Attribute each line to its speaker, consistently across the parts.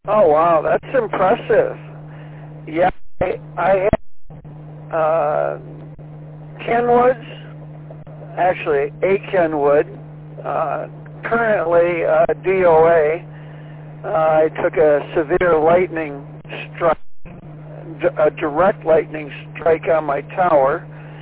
Speaker 1: Oh, wow, that's impressive. Yeah, I have Kenwoods, actually a Kenwood, currently DOA. I took a severe lightning strike, a direct lightning strike on my tower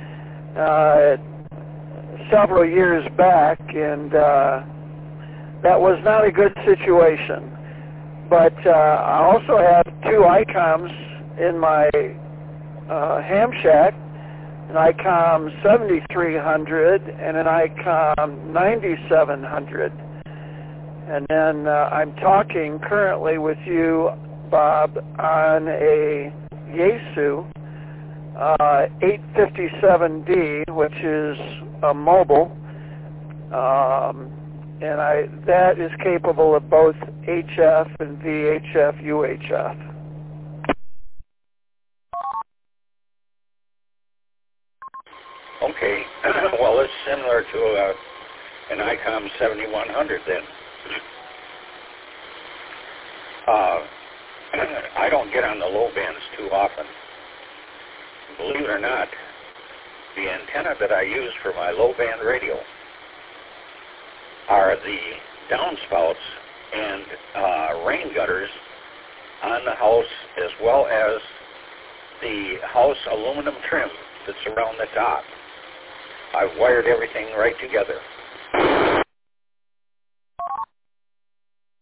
Speaker 1: several years back, and that was not a good situation. But I also have two ICOMs in my ham shack, an ICOM 7300 and an ICOM 9700. And then I'm talking currently with you, Bob, on a Yaesu 857D, which is a mobile, and that is capable of both HF and VHF UHF.
Speaker 2: Okay, well, it's similar to an ICOM 7100 then. I don't get on the low bands too often. Believe it or not, the antenna that I use for my low band radio are the downspouts and rain gutters on the house, as well as the house aluminum trim that's around the top. I've wired everything right together.